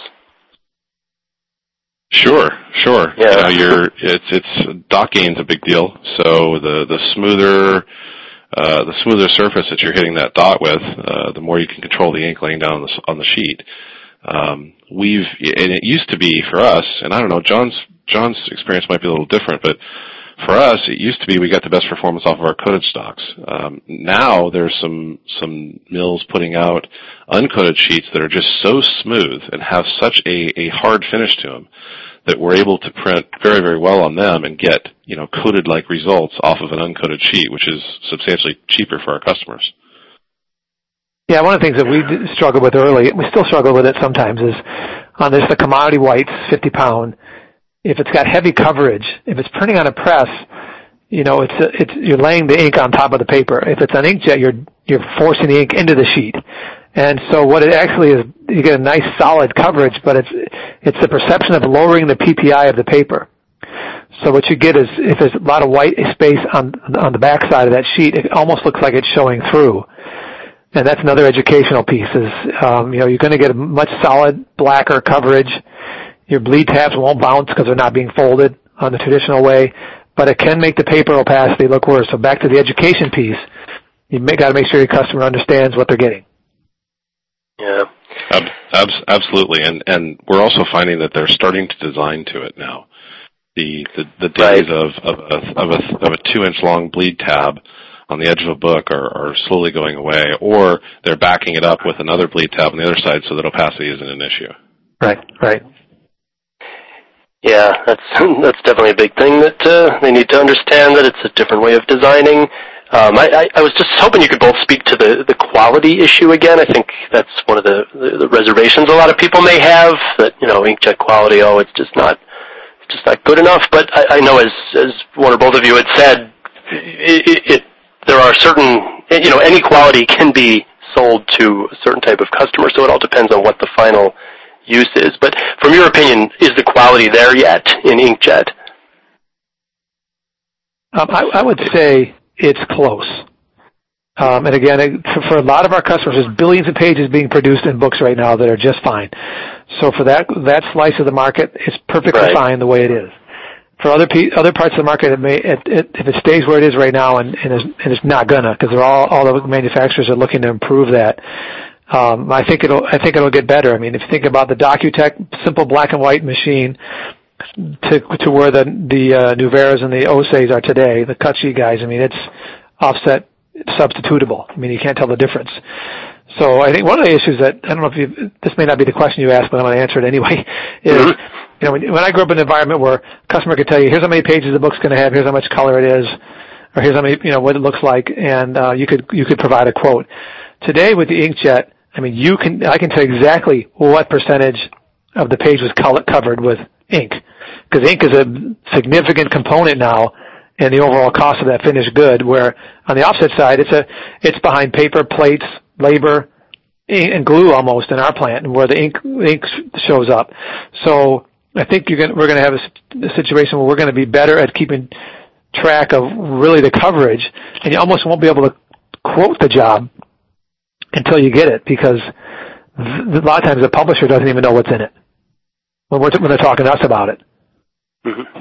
S3: Sure.
S1: Yeah.
S3: It's dot gain's a big deal. So the smoother surface that you're hitting that dot with, the more you can control the ink laying down on the sheet. And it used to be for us, and I don't know, John's experience might be a little different, but for us, it used to be we got the best performance off of our coated stocks. Now there's some mills putting out uncoated sheets that are just so smooth and have such a hard finish to them that we're able to print very, very well on them and get, coated-like results off of an uncoated sheet, which is substantially cheaper for our customers.
S2: Yeah, one of the things that we struggled with early, we still struggle with it sometimes, is on the commodity whites, 50 pound. If it's got heavy coverage, if it's printing on a press, you're laying the ink on top of the paper. If it's an inkjet, you're forcing the ink into the sheet. And so what it actually is, you get a nice solid coverage, but it's the perception of lowering the PPI of the paper. So what you get is, if there's a lot of white space on the back side of that sheet, it almost looks like it's showing through. And that's another educational piece is, you're going to get a much solid, blacker coverage. Your bleed tabs won't bounce because they're not being folded on the traditional way, but it can make the paper opacity look worse. So back to the education piece, you got to make sure your customer understands what they're getting.
S1: Yeah.
S3: Absolutely. And we're also finding that they're starting to design to it now. The days of a 2-inch long bleed tab on the edge of a book are slowly going away, or they're backing it up with another bleed tab on the other side so that opacity isn't an issue.
S2: Right.
S1: Yeah, that's definitely a big thing that they need to understand, that it's a different way of designing. I was just hoping you could both speak to the quality issue again. I think that's one of the reservations a lot of people may have, that inkjet quality, it's just not good enough. But I know, as one or both of you had said, there are certain, any quality can be sold to a certain type of customer, so it all depends on what the final use is. But from your opinion, is the quality there yet in inkjet?
S2: I would say it's close. And again, for a lot of our customers, there's billions of pages being produced in books right now that are just fine. So for that slice of the market, it's perfectly fine the way it is. For other parts of the market, if it stays where it is right now, and it's not gonna, because all the manufacturers are looking to improve that. I think it'll get better. If you think about the Docutech simple black and white machine to where the Nuveras and the Oseis are today, the cut sheet guys, it's offset substitutable. You can't tell the difference. So I think one of the issues that, I don't know if this may not be the question you asked, but I'm going to answer it anyway, is, when I grew up in an environment where a customer could tell you, here's how many pages the book's going to have, here's how much color it is, or here's how many, what it looks like, and you could provide a quote. Today with the inkjet, I can tell you exactly what percentage of the page was covered with ink, because ink is a significant component now in the overall cost of that finished good, where on the offset side, it's behind paper, plates, labor, and glue almost in our plant, where the ink shows up. So I think we're going to have a situation where we're going to be better at keeping track of really the coverage, and you almost won't be able to quote the job until you get it, because a lot of times the publisher doesn't even know what's in it when they're talking to us about it.
S1: Mm-hmm.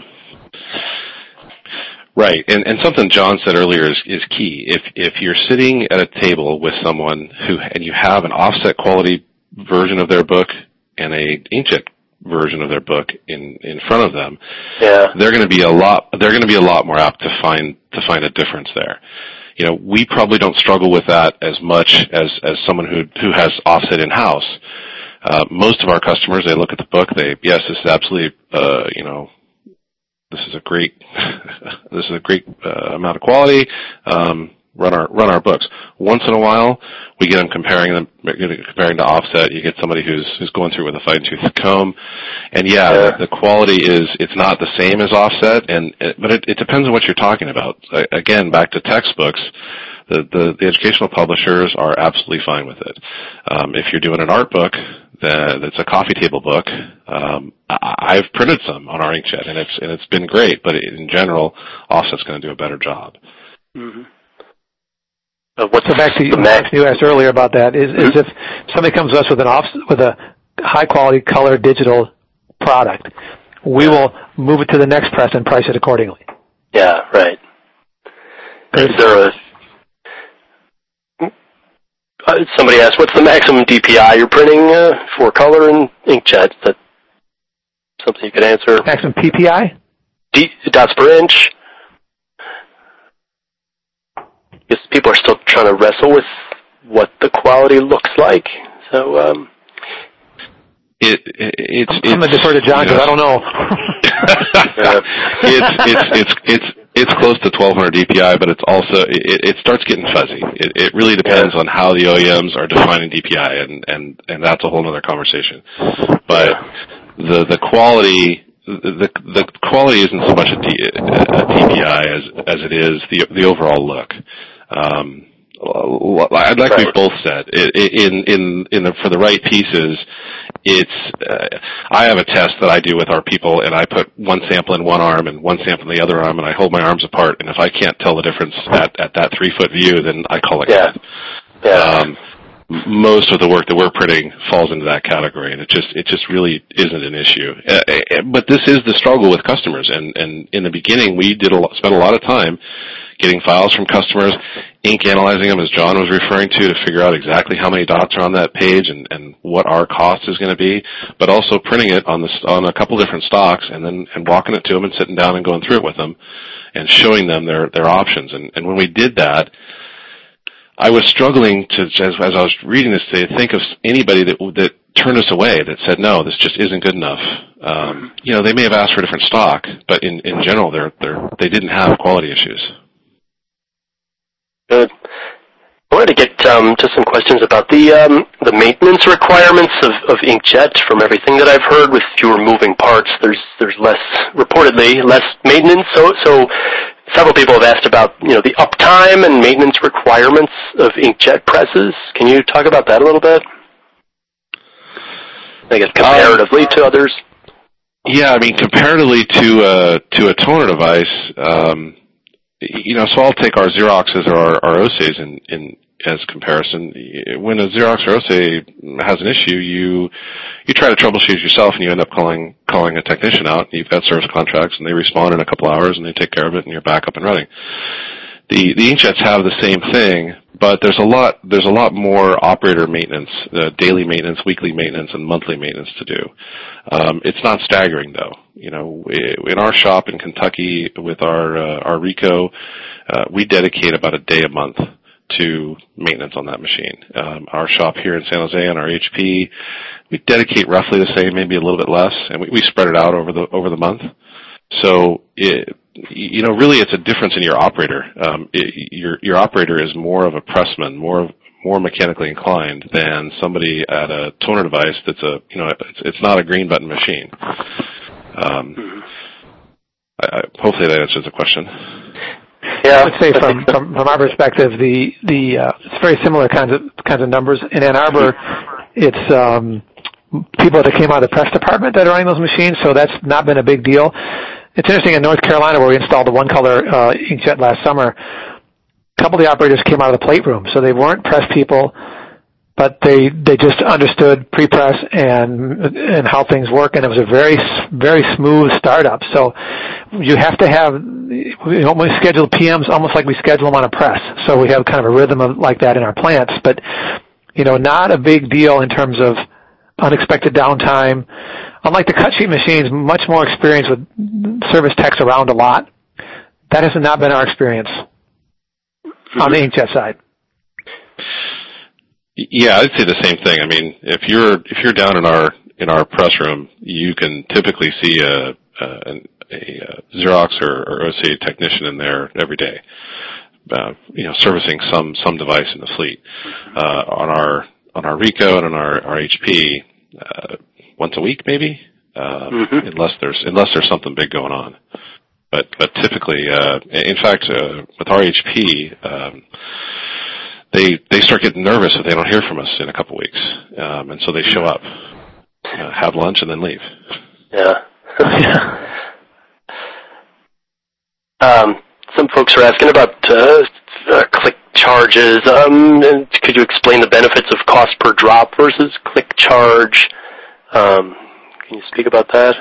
S3: Right, and something John said earlier is key. If you're sitting at a table with someone and you have an offset quality version of their book and a inkjet version of their book in front of them, they're going to be a lot more apt to find a difference there. You know, we probably don't struggle with that as much as someone who has offset in house. Most of our customers, they look at the book, yes, this is absolutely this is a great amount of quality. Run our books. Once in a while, we get them comparing to offset. You get somebody who's going through with a fine-tooth comb, and the quality it's not the same as offset, but it depends on what you're talking about. Again, back to textbooks, the educational publishers are absolutely fine with it. If you're doing an art book that's a coffee table book, I've printed some on our inkjet, and it's been great. But in general, offset's going to do a better job.
S1: Mm-hmm.
S2: So back to you asked earlier about that is if somebody comes to us with a high quality color digital product, we will move it to the next press and price it accordingly.
S1: Yeah, right. Is there somebody asked, what's the maximum DPI you're printing for color and inkjet? Is that something you could answer?
S2: Maximum PPI?
S1: Dots per inch. Because people are still trying to wrestle with what the quality looks like. So
S2: I'm gonna defer to John because I don't know.
S3: It's close to 1200 DPI, but it's also it starts getting fuzzy. It really depends on how the OEMs are defining DPI, and that's a whole other conversation. But the quality. The quality isn't so much a DPI as it is the overall look. Like we both said, for the right pieces, I have a test that I do with our people, and I put one sample in one arm and one sample in the other arm, and I hold my arms apart, and if I can't tell the difference at that 3-foot view, then I call it good. Most of the work that we're printing falls into that category, and it just really isn't an issue. But this is the struggle with customers, and in the beginning we spent a lot of time getting files from customers, ink analyzing them, as John was referring to figure out exactly how many dots are on that page and what our cost is going to be, but also printing it on a couple different stocks and walking it to them and sitting down and going through it with them and showing them their options. And when we did that, I was struggling as I was reading this today, to think of anybody that turned us away, that said, no, this just isn't good enough. They may have asked for a different stock, but in general, they didn't have quality issues.
S1: Good. I wanted to get to some questions about the maintenance requirements of inkjet. From everything that I've heard, with fewer moving parts, there's reportedly less maintenance. So several people have asked about the uptime and maintenance requirements of inkjet presses. Can you talk about that a little bit? I guess comparatively to others.
S3: Yeah, I mean comparatively to a toner device. So I'll take our Xeroxes or our OSEs as comparison. When a Xerox or OSE has an issue, you try to troubleshoot yourself, and you end up calling a technician out. You've got service contracts, and they respond in a couple hours, and they take care of it, and you're back up and running. The inkjets have the same thing, but there's a lot more operator maintenance, daily maintenance, weekly maintenance, and monthly maintenance to do. It's not staggering though. In our shop in Kentucky with our Ricoh, we dedicate about a day a month to maintenance on that machine. Our shop here in San Jose on our HP, we dedicate roughly the same, maybe a little bit less, and we spread it out over the month. So really it's a difference in your operator. Your operator is more of a pressman, more mechanically inclined than somebody at a toner device that's it's not a green button machine. Hopefully that answers the question.
S2: Yeah, I would say from our perspective, it's very similar kinds of numbers. In Ann Arbor, it's people that came out of the press department that are running those machines, so that's not been a big deal. It's interesting in North Carolina, where we installed the one-color inkjet last summer, a couple of the operators came out of the plate room, so they weren't press people, but they just understood pre-press and how things work, and it was a very, very smooth startup. So you have to have, we schedule PMs almost like we schedule them on a press. So we have kind of a rhythm like that in our plants, but Not a big deal in terms of unexpected downtime. Unlike the cut sheet machines, much more experience with service techs around a lot. That has not been our experience on the inkjet side.
S3: Yeah, I'd say the same thing. I mean, if you're down in our press room, you can typically see a Xerox or OCA technician in there every day, servicing some device in the fleet. On our Ricoh and on our HP, once a week maybe, unless there's something big going on. But typically, in fact, with our HP, they start getting nervous if they don't hear from us in a couple weeks, and so they show up, have lunch, and then leave.
S1: Yeah. Some folks are asking about click charges. Could you explain the benefits of cost per drop versus click charge? Can you speak about that?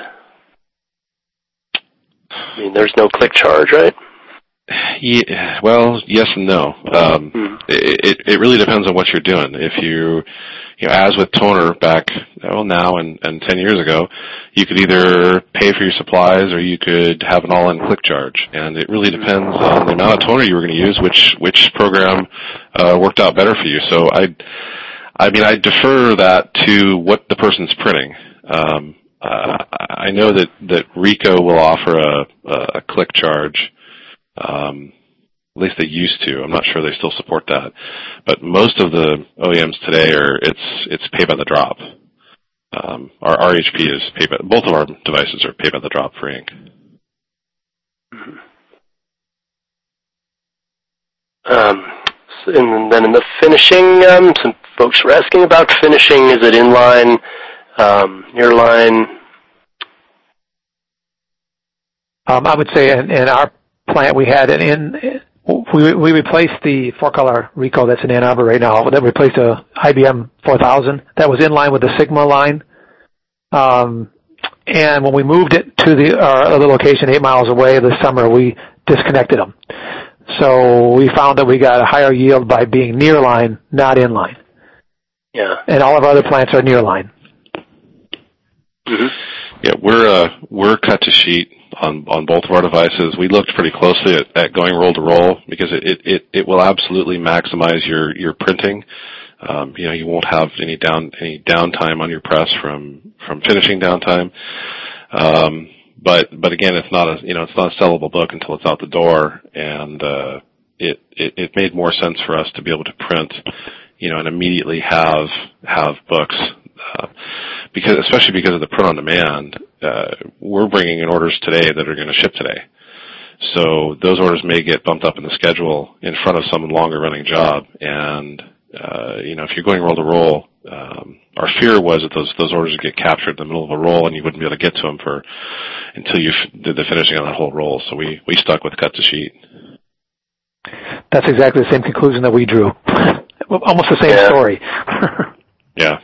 S1: I mean, there's no click charge, right?
S3: Yeah, well, yes and no. It really depends on what you're doing. If as with toner back now and 10 years ago, you could either pay for your supplies or you could have an all-in click charge, and it really depends on the amount of toner you were going to use, which program worked out better for you. So I defer that to what the person's printing. I know that Ricoh will offer a click charge. At least they used to. I'm not sure they still support that. But most of the OEMs today it's pay by the drop. Our HP is both of our devices are pay by the drop for ink.
S1: And then in the finishing, some folks were asking about finishing. Is it inline, nearline?
S2: I would say in our plant we had we replaced the 4-color Ricoh that's in Ann Arbor right now. That replaced a IBM 4000 that was in line with the Sigma line. And when we moved it to our other location 8 miles away this summer, we disconnected them. So we found that we got a higher yield by being near line, not in line.
S1: Yeah.
S2: And all of our other plants are near line.
S1: Mm-hmm.
S3: Yeah, we're cut to sheet on both of our devices. We looked pretty closely at going roll to roll because it will absolutely maximize your printing. You won't have any downtime on your press from finishing downtime. But again, it's not a sellable book until it's out the door, and it made more sense for us to be able to print, and immediately have books. Especially because of the print on demand, we're bringing in orders today that are going to ship today. So those orders may get bumped up in the schedule in front of some longer running job. And, if you're going roll to roll, our fear was that those orders would get captured in the middle of a roll and you wouldn't be able to get to them until you did the finishing on that whole roll. So we stuck with cut to sheet.
S2: That's exactly the same conclusion that we drew. Almost the same story.
S3: Yeah.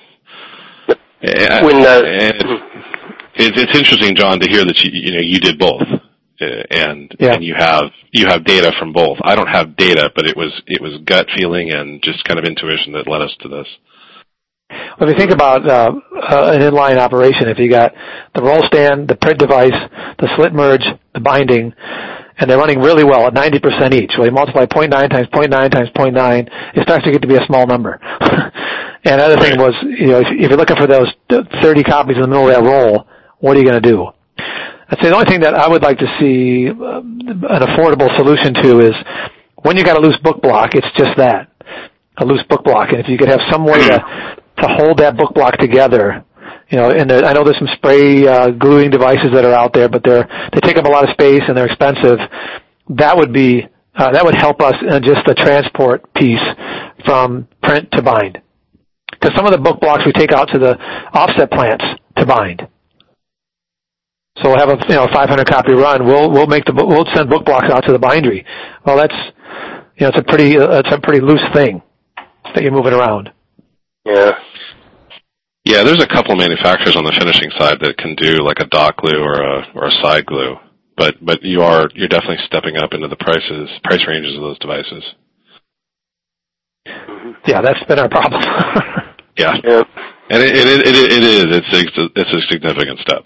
S3: It's interesting, John, to hear that you did both, and you have data from both. I don't have data, but it was gut feeling and just kind of intuition that led us to this.
S2: Well, if you think about an inline operation, if you got the roll stand, the print device, the slit merge, the binding, and they're running really well at 90% each. Well, you multiply 0.9 times 0.9 times 0.9, it starts to get to be a small number. And the other thing was, if you're looking for those 30 copies in the middle of that roll, what are you going to do? I'd say the only thing that I would like to see an affordable solution to is when you got a loose book block, it's just that, a loose book block. And if you could have some way to hold that book block together, and I know there's some spray gluing devices that are out there, but they take up a lot of space and they're expensive. That would help us in just the transport piece from print to bind. Because some of the book blocks we take out to the offset plants to bind. So we'll have a 500 copy run. We'll send book blocks out to the bindery. Well, that's it's a pretty loose thing that you're moving around.
S1: Yeah.
S3: Yeah, there's a couple of manufacturers on the finishing side that can do like a dot glue or a side glue, but you're definitely stepping up into the price ranges of those devices.
S2: Yeah, that's been our problem.
S3: Yeah. And it is. It's a significant step.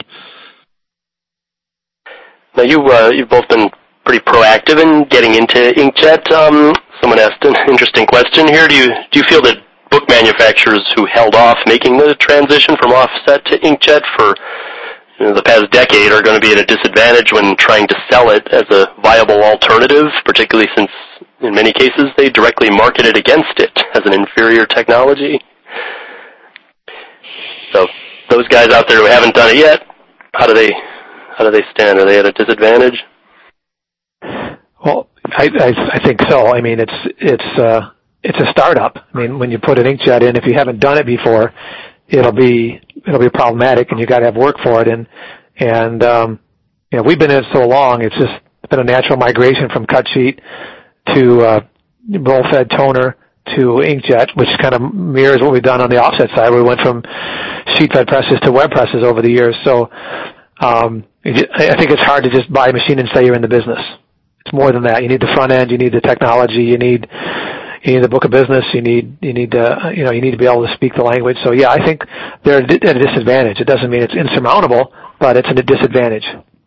S1: Now, you've both been pretty proactive in getting into inkjet. Someone asked an interesting question here. Do you feel that book manufacturers who held off making the transition from offset to inkjet for the past decade are going to be at a disadvantage when trying to sell it as a viable alternative, particularly since in many cases they directly marketed against it as an inferior technology? So those guys out there who haven't done it yet, how do they stand? Are they at a disadvantage?
S2: Well, I think so. I mean, it's a startup. I mean, when you put an inkjet in, if you haven't done it before, it'll be problematic, and you got to have work for it. And we've been in it so long. It's just been a natural migration from cut sheet to roll-fed toner to inkjet, which kind of mirrors what we've done on the offset side. We went from sheet-fed presses to web presses over the years. So I think it's hard to just buy a machine and say you're in the business. It's more than that. You need the front end. You need the technology. You need the book of business. You need to be able to speak the language. So yeah, I think they're at a disadvantage. It doesn't mean it's insurmountable, but it's a disadvantage.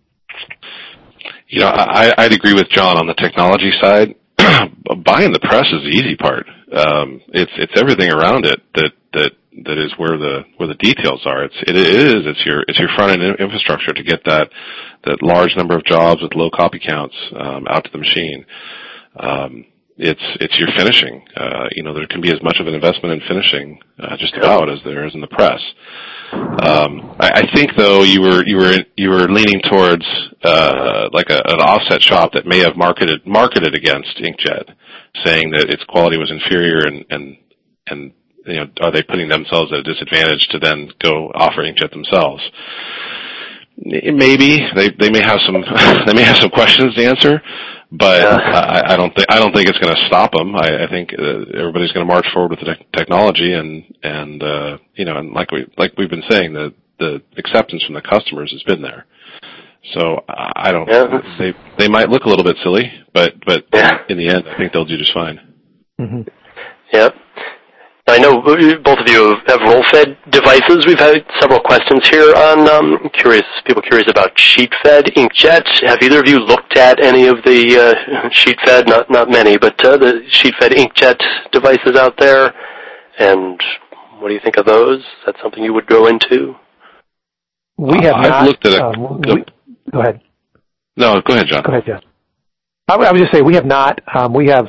S3: I'd agree with John on the technology side. Buying the press is the easy part. It's everything around it that is where the details are. It's your front end infrastructure to get that large number of jobs with low copy counts out to the machine. It's your finishing. There can be as much of an investment in finishing just about as there is in the press. I think though you were leaning towards like an offset shop that may have marketed against inkjet, saying that its quality was inferior, and are they putting themselves at a disadvantage to then go offer inkjet themselves? Maybe they may have some questions to answer, but I don't think it's going to stop them. I think everybody's going to march forward with the technology, and like we've been saying, the acceptance from the customers has been there. So I don't. Yeah. They might look a little bit silly, but in the end, I think they'll do just fine.
S2: Mm-hmm.
S1: Yeah. I know both of you have roll-fed devices. We've had several questions here on people curious about sheet-fed inkjet. Have either of you looked at any of the sheet-fed, not many, but the sheet-fed inkjet devices out there? And what do you think of those? Is that something you would go into?
S2: We have not.
S3: I've looked at
S2: go ahead.
S3: No, go ahead, John.
S2: Go ahead, Jeff. I would just say we have not. We have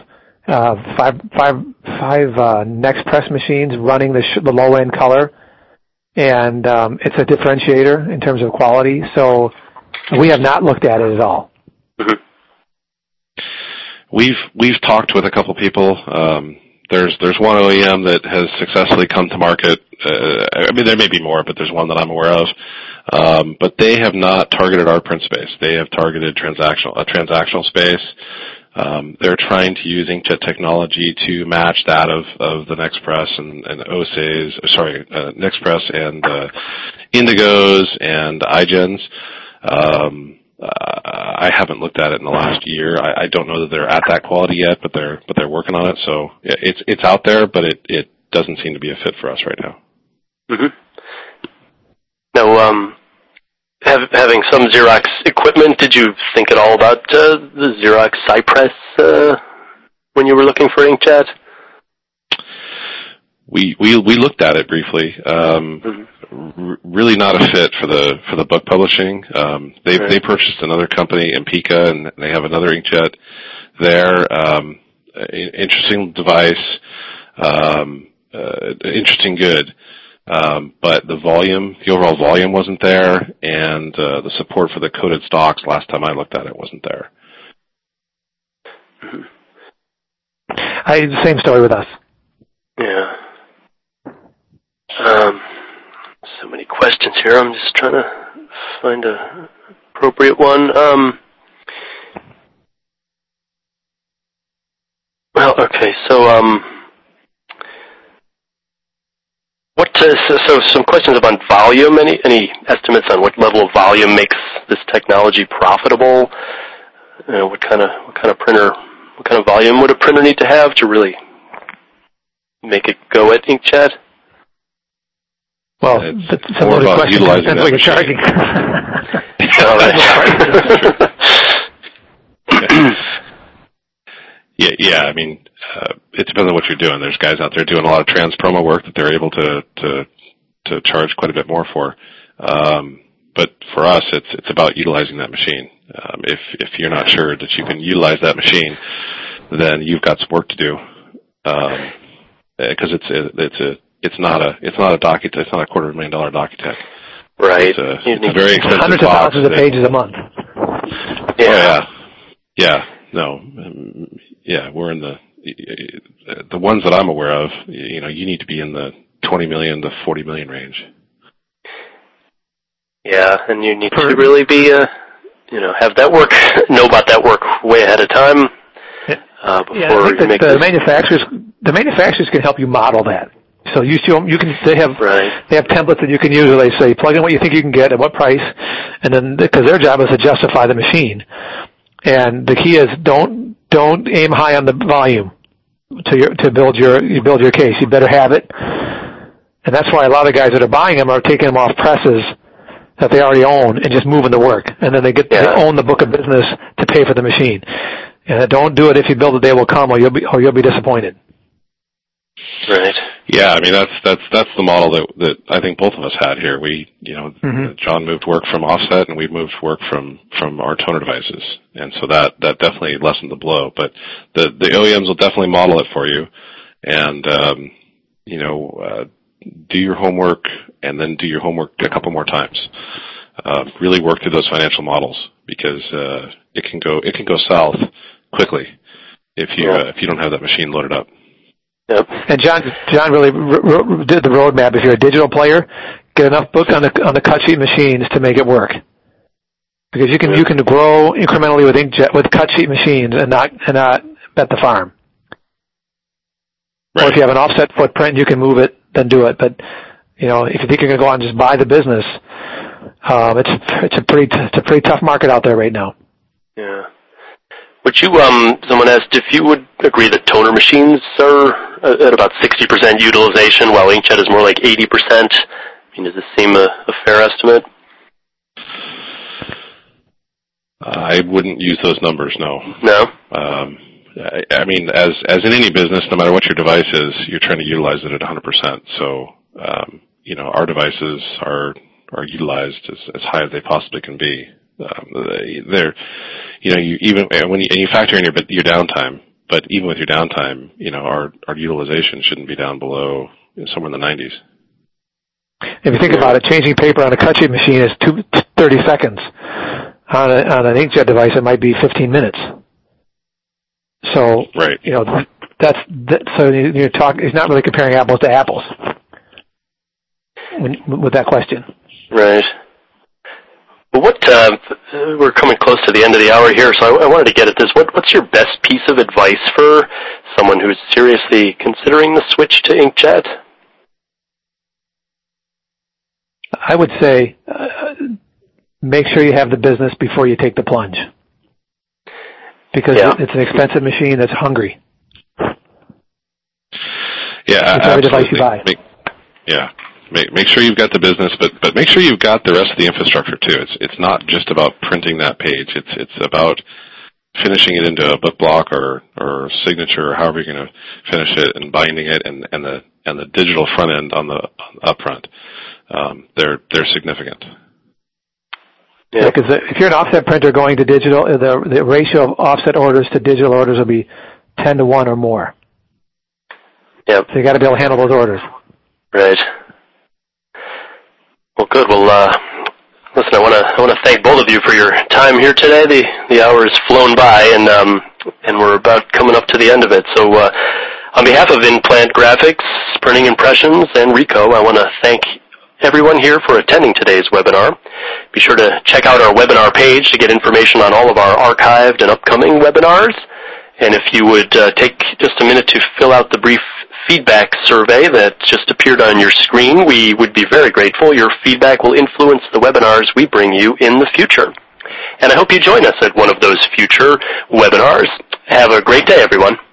S2: five Next Press machines running the low-end color, and it's a differentiator in terms of quality. So we have not looked at it at all.
S1: Mm-hmm.
S3: We've talked with a couple people. There's one OEM that has successfully come to market. There may be more, but there's one that I'm aware of. But they have not targeted our print space. They have targeted a transactional space. They're trying to use inkjet technology to match that of the Next Press and OSAs, Next Press and Indigos and iGens. I haven't looked at it in the last year. I don't know that they're at that quality yet, but they're working on it. So it's out there, but it doesn't seem to be a fit for us right now.
S1: Mm-hmm. Now, having some Xerox equipment, did you think at all about the Xerox Cypress when you were looking for inkjet?
S3: We looked at it briefly. Really not a fit for the book publishing. They purchased another company, Ampika, and they have another inkjet there. Interesting device, interesting good. But the overall volume wasn't there, and the support for the coded stocks last time I looked at it wasn't there.
S2: Same story with us.
S1: Yeah. So many questions here. I'm just trying to find an appropriate one. Okay. So some questions about volume. Any estimates on what level of volume makes this technology profitable? What kind of volume would a printer need to have to really make it go at inkjet?
S2: Well, that's a loaded question. Depends what you're charging.
S1: All right.
S3: Yeah. I mean, it depends on what you're doing. There's guys out there doing a lot of trans promo work that they're able to charge quite a bit more for. But for us, it's about utilizing that machine. If you're not sure that you can utilize that machine, then you've got some work to do. Because it's not a Docutech. It's not a $250,000 Docutech.
S1: Right.
S3: It's a very expensive
S2: hundreds of thousands of pages a month.
S1: Yeah.
S3: Yeah. No. Yeah. We're in the ones that I'm aware of. You need to be in the 20 million to 40 million range.
S1: Yeah, and you need to really be, have that work, know about that work way ahead of time. Before
S2: I think that the manufacturers can help you model that. So they have templates that you can use where they say plug in what you think you can get at what price, and then because their job is to justify the machine. And the key is don't aim high on the volume to build your case. You better have it, and that's why a lot of guys that are buying them are taking them off presses that they already own and just moving the work, and then they own the book of business to pay for the machine. And don't do it if you build it, they will come, or you'll be disappointed.
S1: Right.
S3: Yeah, I mean that's the model that I think both of us had here. We, John moved work from offset, and we moved work from our toner devices, and so that definitely lessened the blow. But the OEMs will definitely model it for you, and do your homework, and then do your homework a couple more times. Really work through those financial models, because it can go south quickly if you don't have that machine loaded up.
S1: Yep.
S2: And John really did the roadmap. If you're a digital player, get enough book on the cut sheet machines to make it work, because you can grow incrementally with inkjet with cut sheet machines and not bet the farm. Right. Or if you have an offset footprint, you can move it, then do it. But if you think you're going to go out and just buy the business, it's a pretty tough market out there right now.
S1: Yeah. Would you, someone asked if you would agree that toner machines are at about 60% utilization, while inkjet is more like 80%. I mean, does this seem a fair estimate?
S3: I wouldn't use those numbers, no.
S1: No?
S3: I mean, as in any business, no matter what your device is, you're trying to utilize it at 100%. So, our devices are utilized as high as they possibly can be. They're, even when you factor in your downtime, but even with your downtime, our utilization shouldn't be down below somewhere in the 90s.
S2: If you think about it, changing paper on a cut sheet machine is 30 seconds. On an inkjet device, it might be 15 minutes. So,
S3: right.
S2: So you're talking. He's not really comparing apples to apples with that question.
S1: Right. Well, we're coming close to the end of the hour here, so I wanted to get at this. What's your best piece of advice for someone who's seriously considering the switch to inkjet?
S2: I would say make sure you have the business before you take the plunge, because it's an expensive machine that's hungry.
S3: Yeah,
S2: every device you buy.
S3: Make sure you've got the business, but make sure you've got the rest of the infrastructure too. It's not just about printing that page. It's about finishing it into a book block or signature, or however you're going to finish it, and binding it, and the digital front end on the up front. They're significant.
S2: Yeah, because if you're an offset printer going to digital, the ratio of offset orders to digital orders will be 10 to 1 or more.
S1: Yep.
S2: So you got to be able to handle those orders.
S1: Right. Well, good. Well, listen, I want to thank both of you for your time here today. The hour has flown by, and we're about coming up to the end of it. So, on behalf of In-Plant Graphics, Printing Impressions, and Ricoh, I want to thank everyone here for attending today's webinar. Be sure to check out our webinar page to get information on all of our archived and upcoming webinars. And if you would take just a minute to fill out the brief feedback survey that just appeared on your screen, we would be very grateful. Your feedback will influence the webinars we bring you in the future. And I hope you join us at one of those future webinars. Have a great day, everyone.